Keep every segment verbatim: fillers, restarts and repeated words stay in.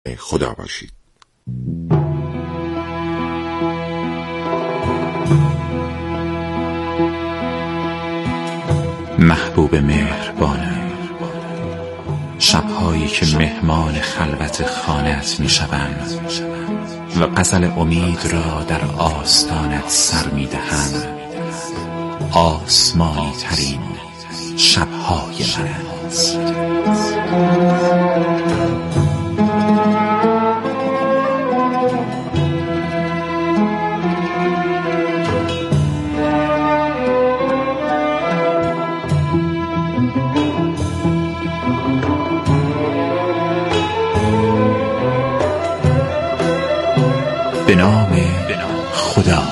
خدا باشید. محبوب مهربانم، شبهایی که مهمان خلوت خانه‌ات میشوم و غزل امید را در آستانت سر میدهم، آسمانی ترین شبهای من است. به نام خدا.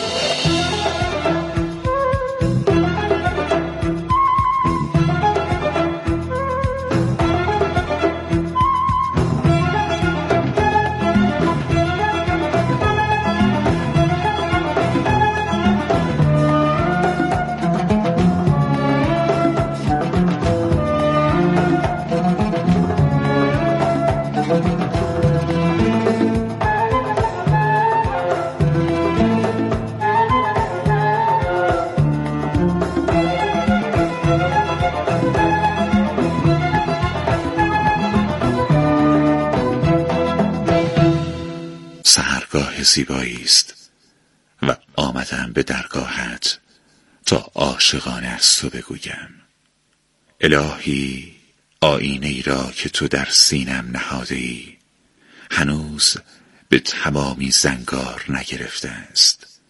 سحرگاه زیبایی است و آمدم به درگاهت تا عاشقانه از تو بگویم. الهی، آینه ای را که تو در سینم نهاده ای هنوز به تمامی زنگار نگرفته است.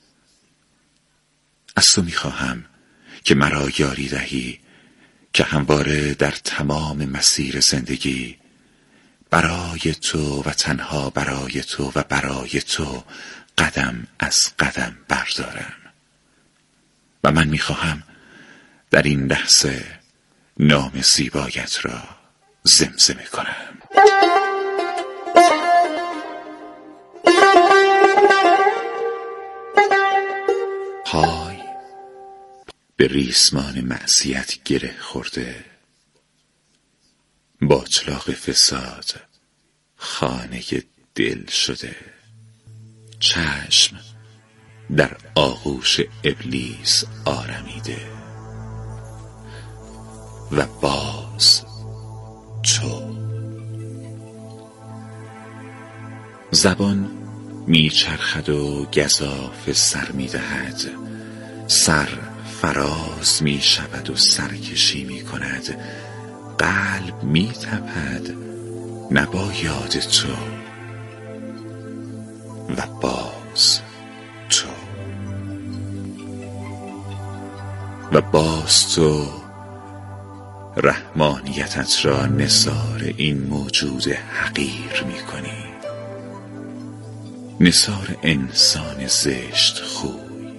از تو میخواهم که مرا یاری دهی که همواره در تمام مسیر زندگی برای تو و تنها برای تو و برای تو قدم از قدم بردارم. و من میخواهم در این لحظه نام زیبایت را زمزمه کنم. پای به ریسمان معصیت گره خورده، باطلاق فساد خانه دل شده، چشم در آغوش ابلیس آرمیده و باز تو. زبان میچرخد و گزاف سر میدهد، سر فراز میشود و سرکشی میکند، قلب میتپد نبا یاد تو و باز تو و باز تو. رحمانیتت را نثار این موجود حقیر میکنی، نثار انسان زشت خوی.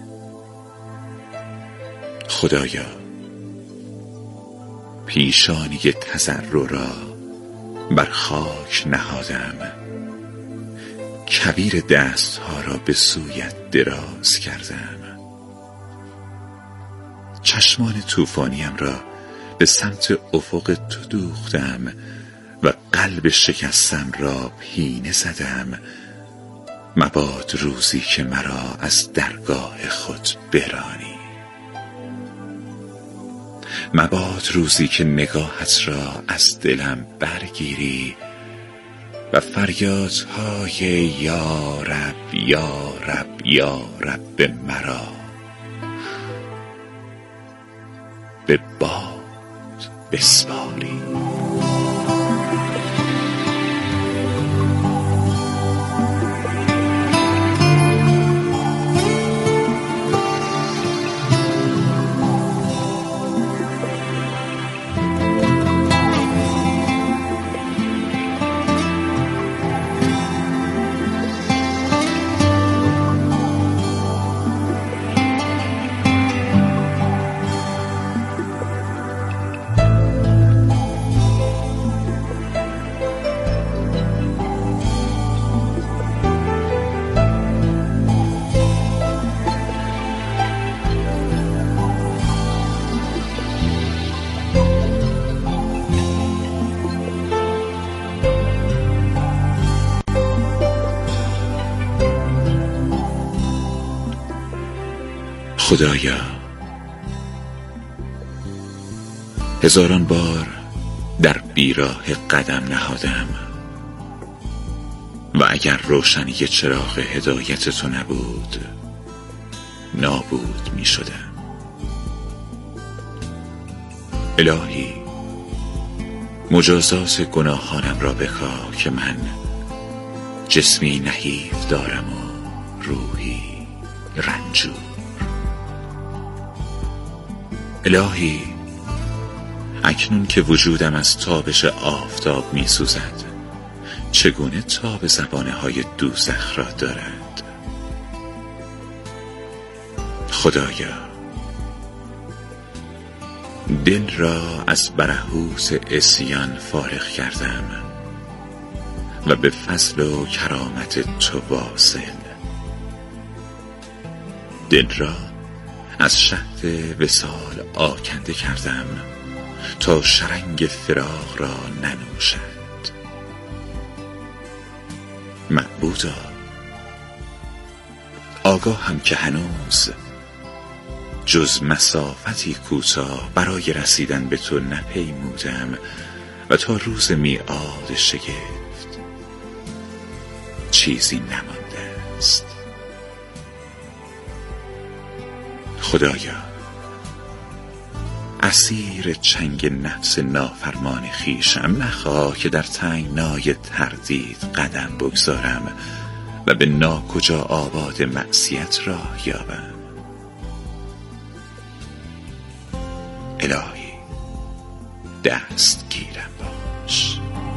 خدایا، پیشانی تضرع را بر خاک نهادم، کویر دستها را به سویت دراز کردم، چشمان طوفانیم را به سمت افق تو دوختم و قلب شکستم را پینه زدم. مباد روزی که مرا از درگاه خود برانی، مباد روزی که نگاهت را از دلم برگیری و فریادهای یا رب یا رب یا رب به مرا به باد بسپاری. خدایا، هزاران بار در بیراه قدم نهادم و اگر روشنی چراغ هدایت تو نبود نابود می شدم. الهی، مجازات گناهانم را بخواه که من جسمی نحیف دارم و روحی رنجور. الهی، اکنون که وجودم از تابش آفتاب می سوزد، چگونه تاب زبانه های دوزخ را دارد؟ خدایا، دل را از برهوس عصیان فارغ کردم و به فضل و کرامت تو واصل. دل را از شهد وصال آکنده کردم تا شرنگ فراق را ننوشد. معبودا، آگاهم که هنوز جز مسافتی کوتاه برای رسیدن به تو نپیمودم و تا روز میعاد شگفت چیزی نمانده است. خدایا، اسیر چنگ نفس نافرمان خویشم مخواه که در تنگنای تردید قدم بگذارم و به ناکجا آباد معصیت راه یابم. الهی، دست گیرم باش.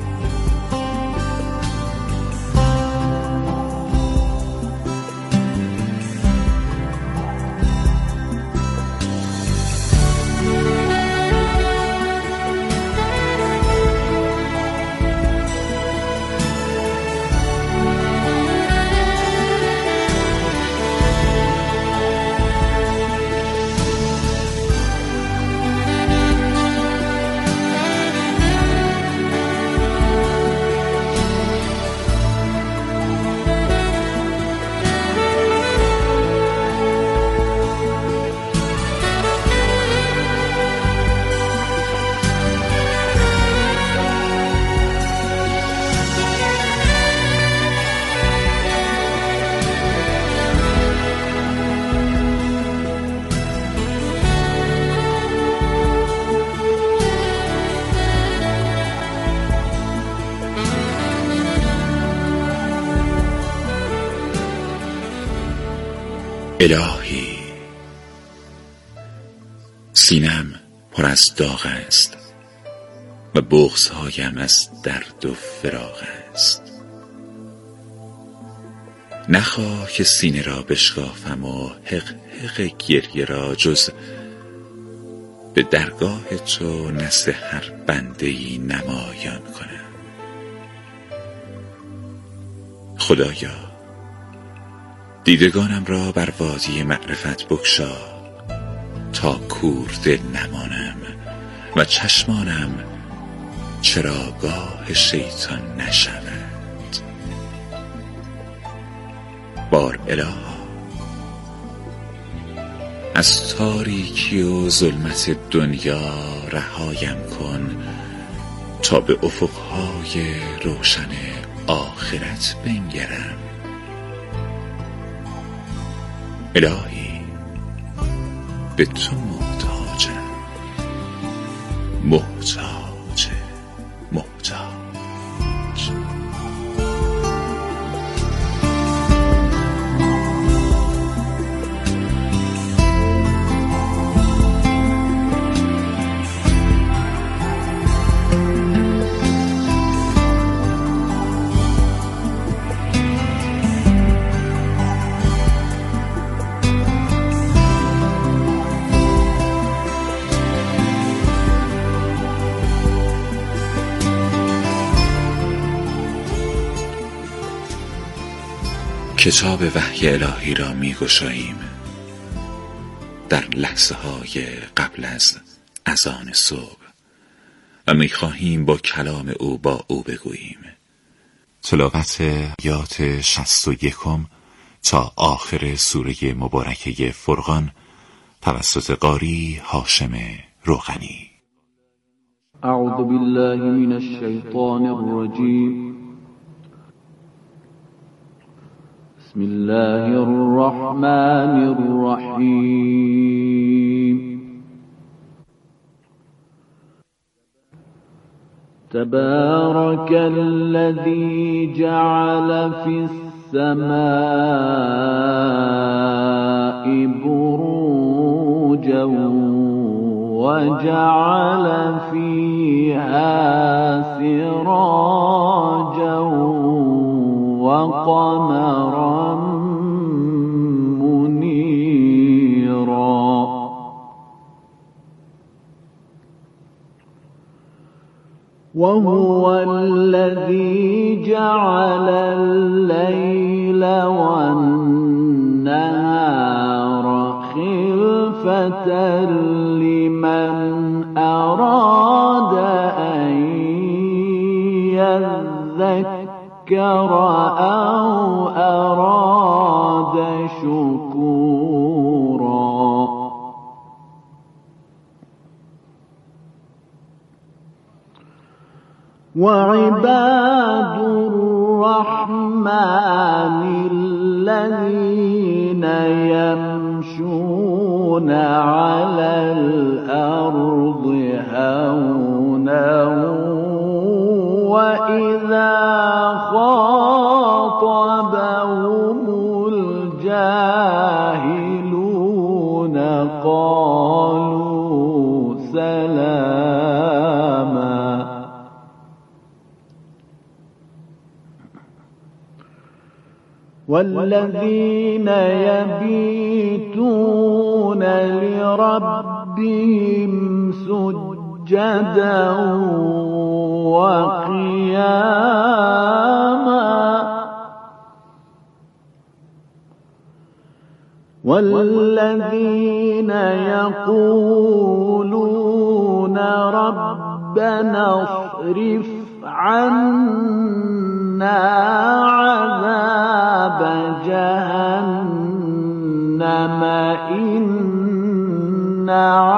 الهی، سینم پر از داغ است و بغض‌هایم از درد و فراق است. نخواه که سینه را بشکافم و حق حق گریه را جز به درگاه تو نزد هر بنده‌ای نمایان کنم. خدایا، دیدگانم را بر وادی معرفت بگشا تا کور دل نمانم و چشمانم چراگاه شیطان نشود. بار اله، از تاریکی و ظلمت دنیا رهایم کن تا به افقهای روشن آخرت بنگرم. الهی، به تو محتاجم، محتاج محتاج. کتاب وحی الهی را می گشاییم در لحظه های قبل از اذان صبح و می خواهیم با کلام او با او بگوییم. تلاوت آیات شصت و یکم تا آخر سوره مبارکه فرقان توسط قاری هاشم روغنی. اعوذ بالله من الشیطان الرجیم. بسم الله الرحمن الرحیم. تبارك الذي جعل في السماء بروجا وجعل فيها سراجا وقمرا منيرا وهو الذي جعل الليل والنهار خلفة لمن أراد أن يذكر أو أراد شكورا. وعباد الرحمن الذين يمشون على الأرض هونا وإذا خاطبهم الجاهلون قالوا سلاما. والذين يبيتون لربهم سجدا وقياما والذين يقولون ربنا اصرف عنا عذاب جهنم إن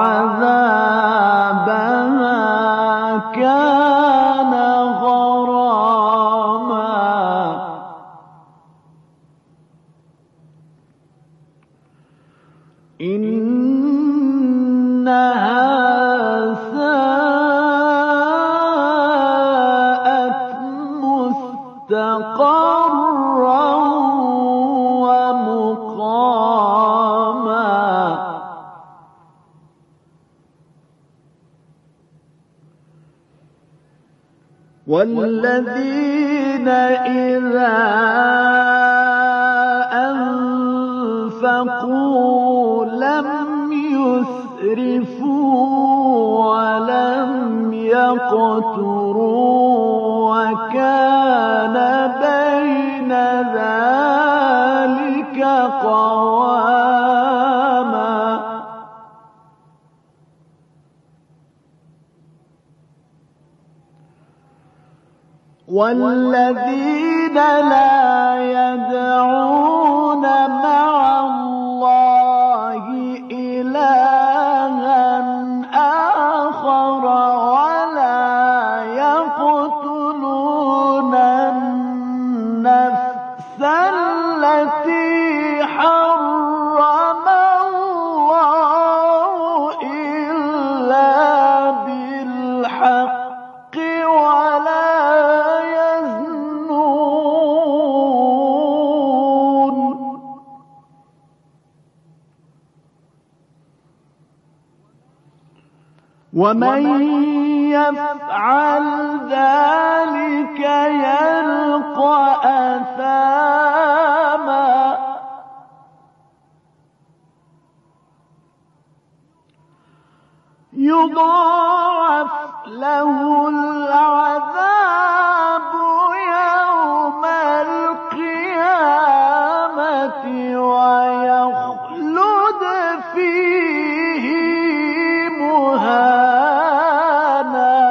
عذابها كان غراما إنها ساءت مستقرا ومقاما. والذين إذا أنفقوا لم يسرفوا ولم يقتروا وكان بين ذلك قواما. والذين لا يدعون مع الله إلها آخر ولا يقتلون النفس التي حرم الله إلا بالحق ولا ومن يفعل ذلك يلقى أثاما. يضاعف له العذاب يوم القيامة ويخلد فيه مهانا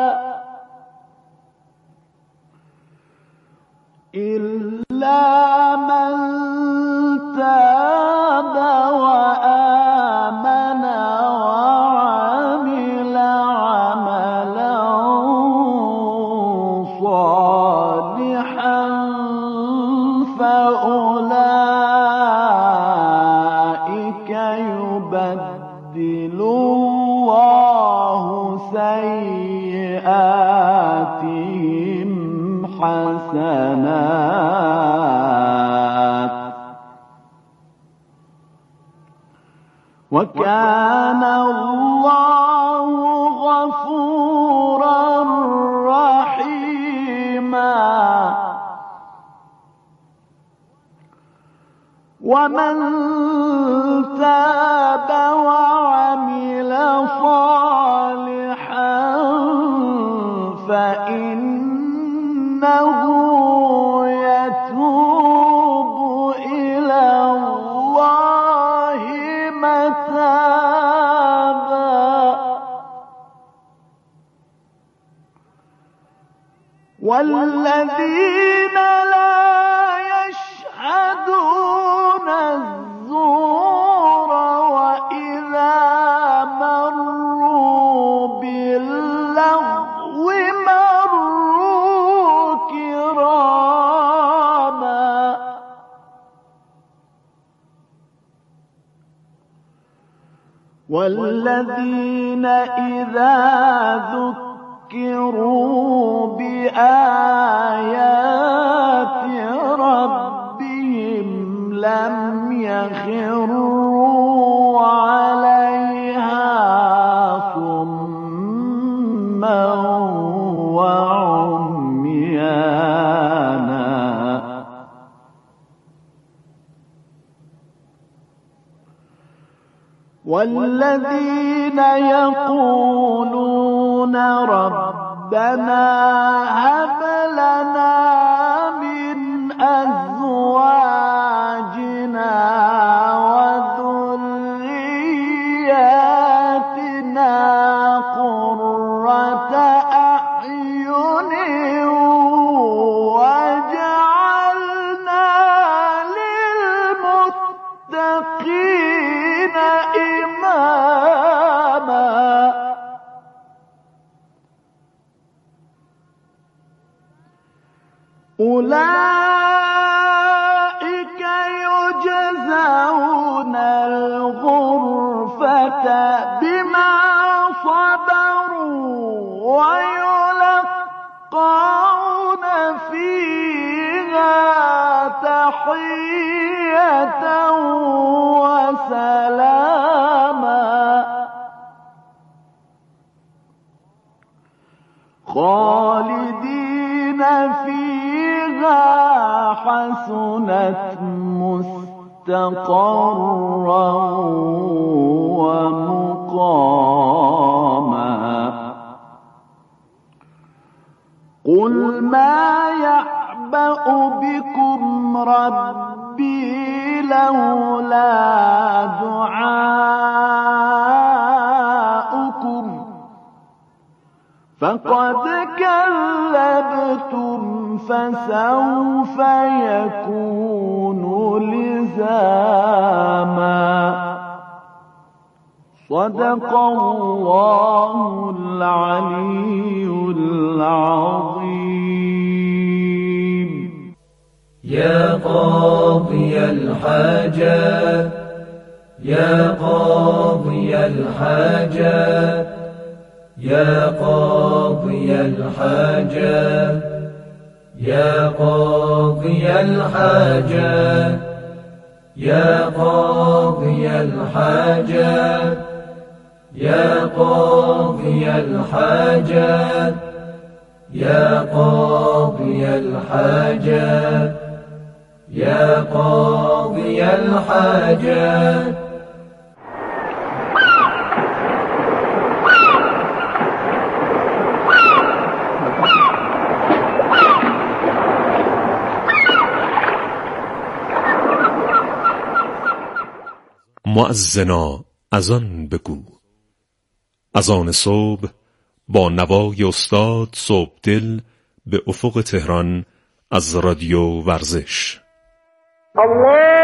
إلا من تاب وآمن المحسنات وكان الله غفورا رحيما ومن تاب وعمل صالحا فإنه يتوب إلى الله متابا والذين لا يشهدون الزور وإذا مروا باللغو مروا كراما والذين إذا ذكروا بآيات ربهم لم يخروا عليها صما وعميانا والذين يقولون ربنا هب لنا من أزواجنا وذرياتنا قرة أعين واجعلنا للمتقين إماما أولئك يجزون الغرفة بما صبروا ويلقون فيها تحية وسلاما خالدين فيها حسنت مستقرا ومقاما قل ما يعبأ بكم ربي لولا دعاؤكم فقد كذبتم فسوف يكون لزاما صدق الله العلي العظيم. يا قاضي الحاجات يا قاضي الحاجات يا قاضي الحاجات يا قاضي الحاجات يا قاضي الحاجات يا قاضي الحاجات يا قاضي الحاجات يا قاضي الحاجات. مؤذنا اذان بگو. اذان صبح با نوای استاد صبحدل به افق تهران از رادیو ورزش. الله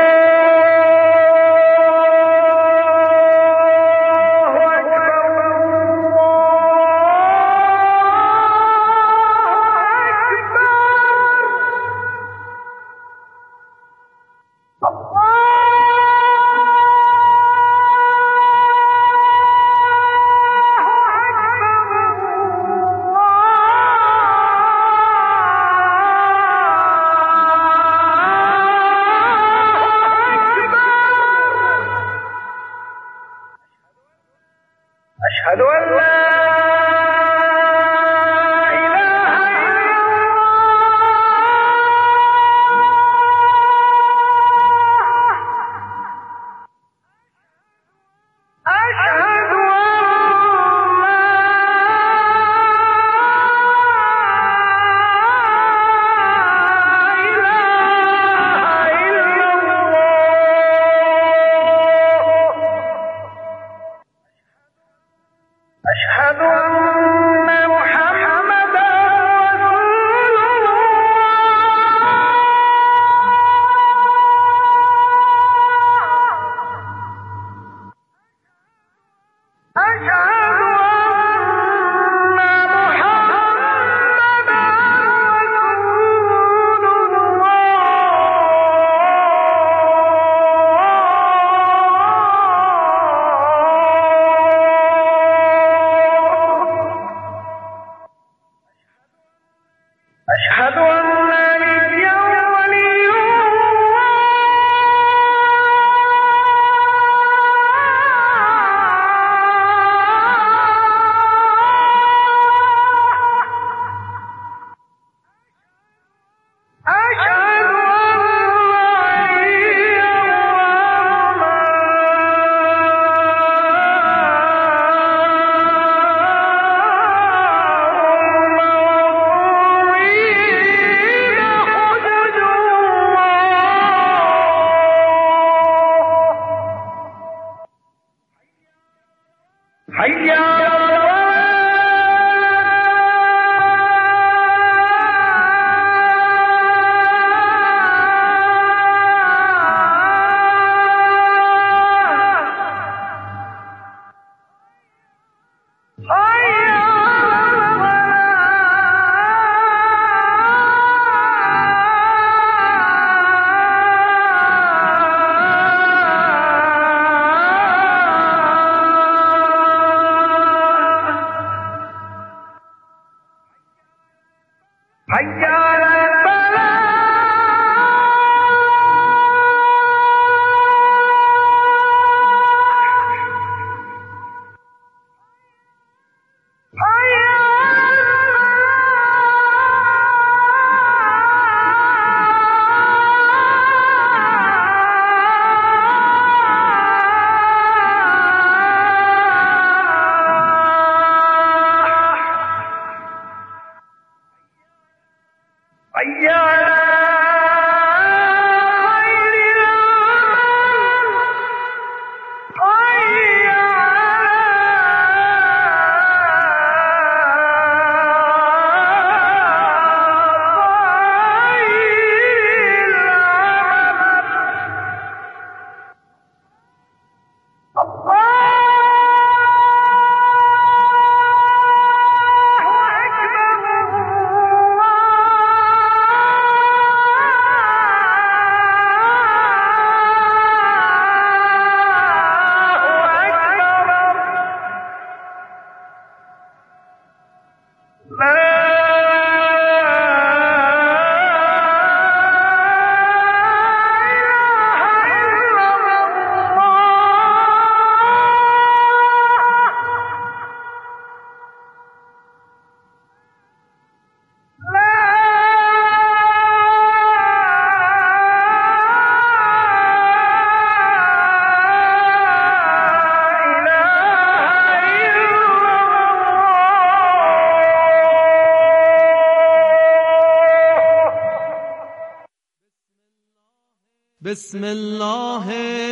بسم الله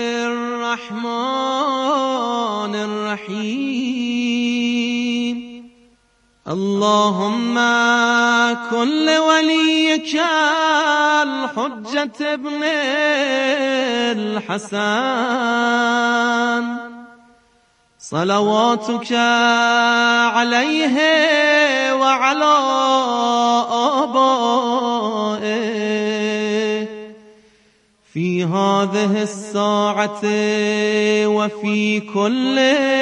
الرحمن الرحیم اللهم كن وليك الحجة ابن الحسن صلواتك عليه وعلى آبائه في هذه الساعة وفي كل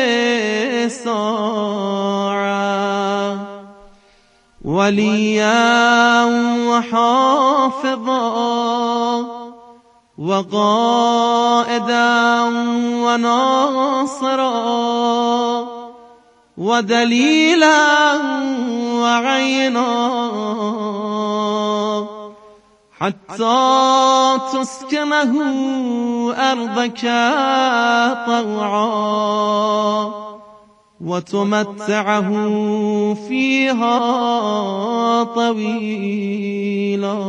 ساعة وليا وحافظا وقائدا وناصرا ودليلا وعينا حتى تسكنه أرضك طوعا وتمتعه فيها طويلا.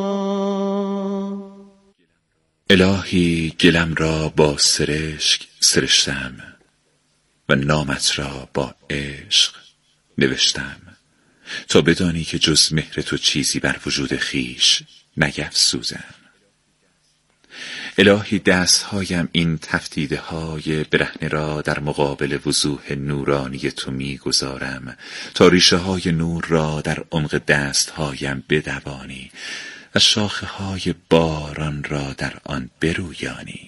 الهی گلم را با سرشک سرشتم و نامت را با عشق نوشتم تا بدانی که جز مهر تو چیزی بر وجود خیش نیفزودم. الهی دستهایم این تفتیده های برهنه را در مقابل وضوح نورانی تو می گذارم تا ریشه های نور را در عمق دستهایم بدوانی و شاخه های باران را در آن برویانی.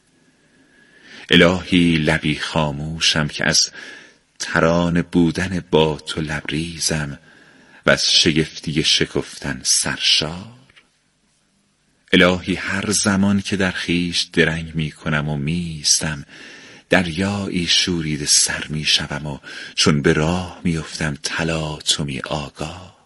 الهی لبی خاموشم که از ترانه بودن با تو لبریزم و از شگفتی شکفتن سرشار. الهی هر زمان که در خیش درنگ می کنم و میستم دریایی شورید سر می شوم و چون به راه می افتم تلاطمی آگاه.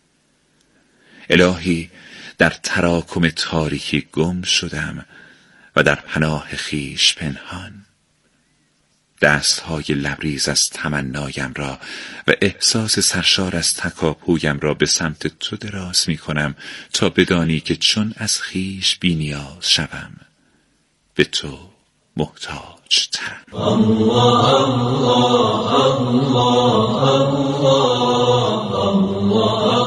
الهی در تراکم تاریکی گم شدم و در پناه خیش پنهان. دستهای لبریز از تمنایم را و احساس سرشار از تکاپویم را به سمت تو دراز می کنم تا بدانی که چون از خیش بی نیاز شوم به تو محتاج ترم. الله الله الله الله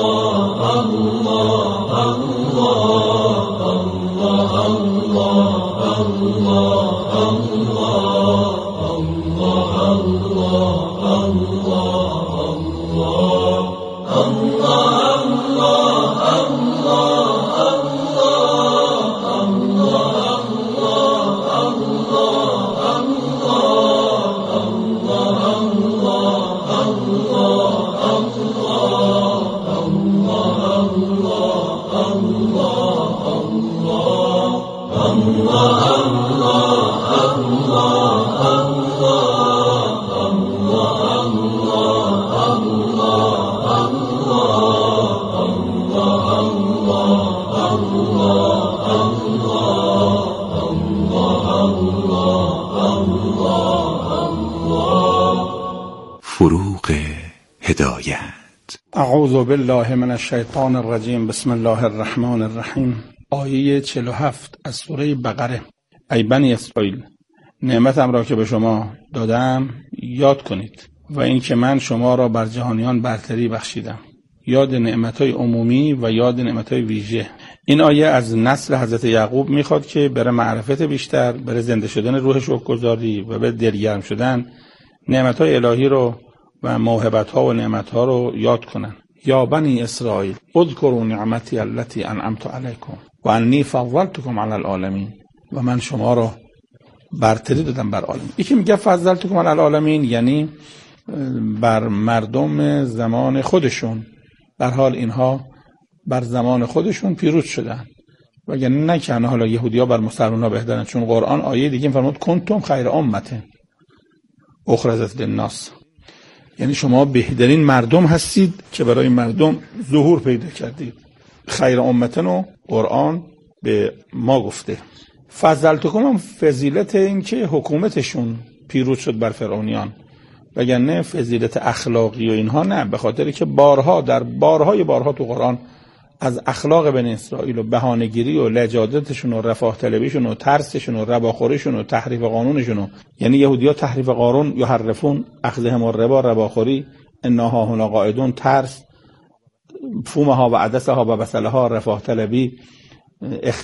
فروغ هدایت. اعوذ بالله من الشیطان الرجیم. بسم الله الرحمن الرحیم. آیه چهل و هفت از سوره بقره. ای بنی اسرائیل، نعمتم را که به شما دادم یاد کنید و اینکه من شما را بر جهانیان برتری بخشیدم. یاد نعمتهای عمومی و یاد نعمتهای ویژه. این آیه از نسل حضرت یعقوب میخواد که بره معرفت بیشتر، بره زنده شدن روح شکرگزاری و به دلگرم شدن نعمتهای الهی رو و موهبت‌ها و نعمت‌ها رو یاد کنن. یا بنی اسرائیل اذکروا نعمتی التي انعمت علیکم و انی فضلتکم علی العالمین. و من شما را برتری دادم بر عالم. یکی میگه فضلتکم علی العالمین یعنی بر مردم زمان خودشون، در حال اینها بر زمان خودشون پیروز شدن وگرنه نه که حالا یهودی‌ها بر مسلمان‌ها بهترن، چون قرآن آیه دیگه فرمود کنتم خیر امته اخرجت للناس، یعنی شما بهترین مردم هستید که برای مردم ظهور پیدا کردید. خیر امتن و قرآن به ما گفته. فضلتکم هم فضیلت این که حکومتشون پیروز شد بر فرعونیان، وگرنه فضیلت اخلاقی و اینها نه، به خاطر که بارها در بارهای بارها تو قرآن از اخلاق بنی اسرائیل و بهانه‌گیری و لجاجتشون و رفاه طلبیشون و ترسشون و رباخوریشون و تحریف قانونشون، یعنی یهودی‌ها تحریف قانون یحرفون اخذهم الربا، رباخوری، انها هنا قاعدون، ترس، فومها و عدسها و بصلها، رفاه طلبی،